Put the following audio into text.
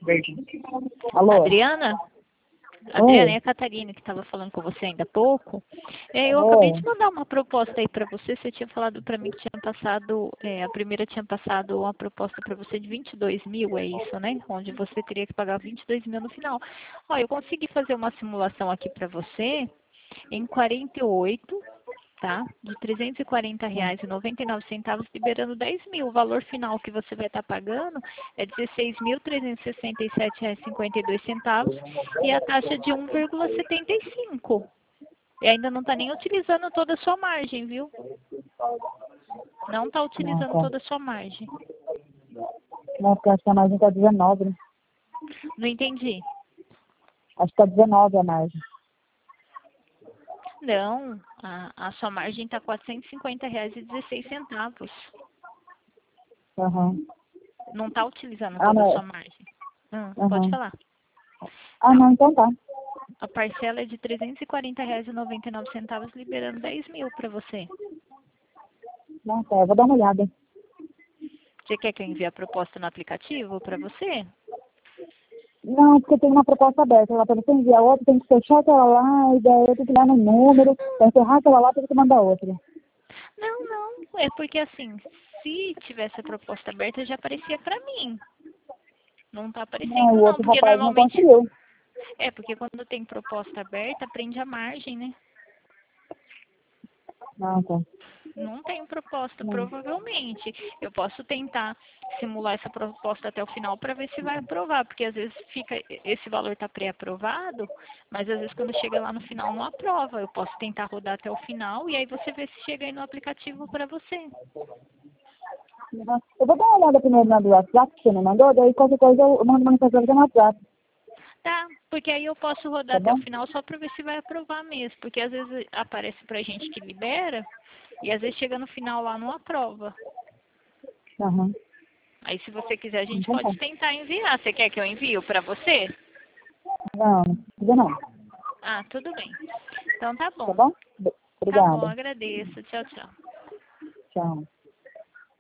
Alô? Adriana? Adriana, Oi. é a Catarina que estava falando com você ainda há pouco. Eu acabei Oi. de mandar uma proposta aí para você. Você tinha falado para mim que tinha passado, a primeira tinha passado uma proposta para você de 22 mil, é isso, né? Onde você teria que pagar 22 mil no final. Ó, eu consegui fazer uma simulação aqui para você em 48, tá? De R$ 340,99, liberando 10 mil. O valor final que você vai estar pagando é R$ 16.367,52 e a taxa de 1,75. E ainda não está nem utilizando toda a sua margem, viu? Não está Não, utilizando tá. toda a sua margem. Não, porque acho que a margem tá 19, né? Não entendi. Acho que tá 19 a margem. Não, a sua margem está R$ 450,16. Aham. Não está utilizando Ah, toda a não. sua margem. Pode Aham. falar. Ah, Tá. não, então tá. A parcela é de R$ 340,99, liberando 10 mil para você. Não, tá. Eu vou dar uma olhada. Você quer que eu envie a proposta no aplicativo para você? Não, porque tem uma proposta aberta lá para você enviar outra, tem que fechar aquela lá, e daí eu tenho que dar no número, para encerrar aquela lá, tem que mandar outra. Não, não. É porque assim, se tivesse a proposta aberta, já aparecia para mim. Não tá Não, aparecendo o não, outro porque rapaz não normalmente... conseguiu. Porque quando tem proposta aberta, prende a margem, né? Não, tá. Não tem proposta, Não. provavelmente. Eu posso tentar simular essa proposta até o final para ver se vai aprovar, porque às vezes fica esse valor está pré-aprovado, mas às vezes quando chega lá no final não aprova. Eu posso tentar rodar até o final e aí você vê se chega aí no aplicativo para você. Eu vou dar uma olhada primeiro no WhatsApp que você me mandou, daí qualquer coisa eu mando uma mensagem no WhatsApp, Tá, porque aí eu posso rodar tá até o bom? final só para ver se vai aprovar mesmo, porque às vezes aparece pra gente que libera e às vezes chega no final lá não aprova. Aham. Aí se você quiser a gente Então tá. pode tentar enviar. Você quer que eu envie para você? Não, não precisa não. Ah, tudo bem. Então tá Tá bom. bom? Tá bom, Obrigada. agradeço. Tchau, tchau. Tchau.